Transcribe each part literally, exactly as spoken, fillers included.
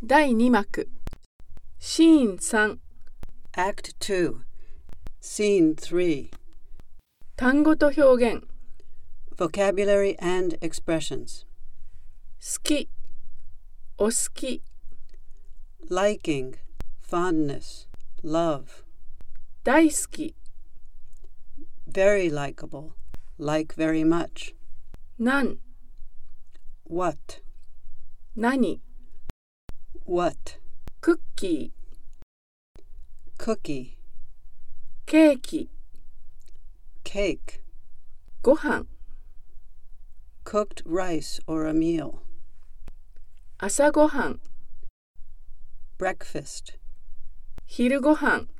だいに幕シーンさん Act two, Scene three. 単語と表現 Vocabulary and expressions. 好きお好き Liking, fondness, love. 大好き Very likable, like very much. なん What, 何 what. クッキ Cookie, ーケーキ cake. ご飯 Cooked rice or a meal. 朝ごはん Breakfast, 昼ごはん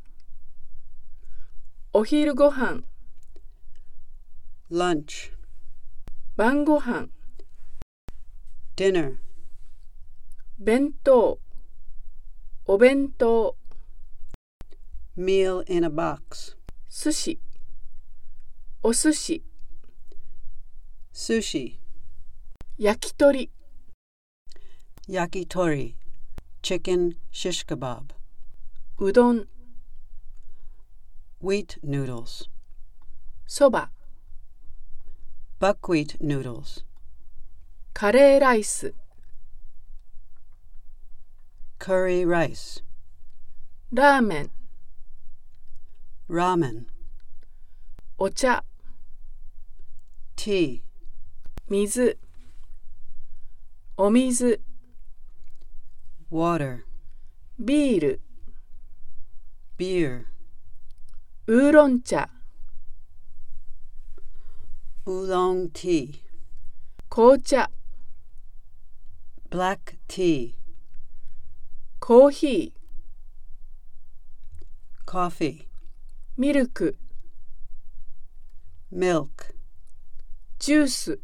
お昼ごはん lunch, 晩ごはん dinner. 弁当お弁当 Meal in a box. 寿司お寿司 Sushi, 焼き鳥 yakitori, chicken shish kebab. うどん Wheat noodles, そば buckwheat noodles. カレーライス Curry rice, ラーメン ramen, お茶 tea, 水お水 water, ビール beer, ウーロン茶 oolong tea, 紅茶 black tea, コーヒー coffee, ミルク milk, ジュース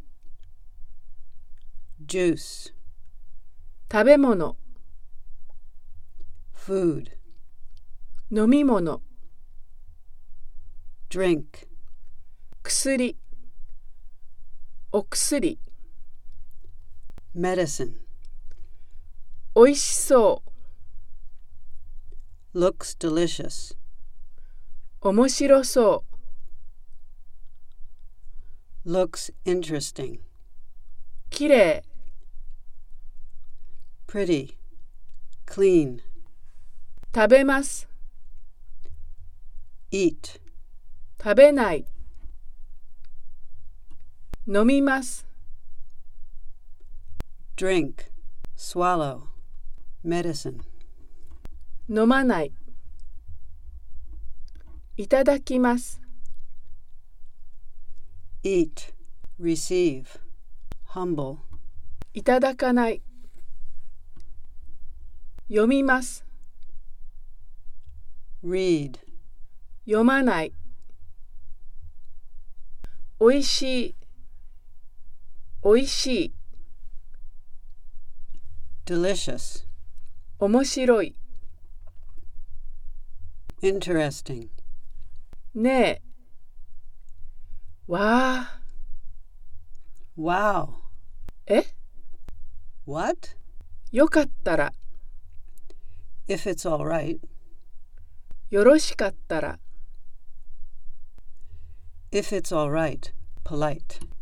juice, 食べ物 food, 飲み物 drink, 薬お薬 medicine. おいしそう Looks delicious. 面白そう Looks interesting. きれい Pretty, clean. 食べます Eat, 食べない飲みます drink, swallow, medicine. 飲まないいただきます Eat, receive, humble. いただかない読みます Read, 読まないおいしいおいしい delicious, 面白い interesting. ねえわあ Wow. え What? よかったら If it's all right. よろしかったら If it's all right, polite.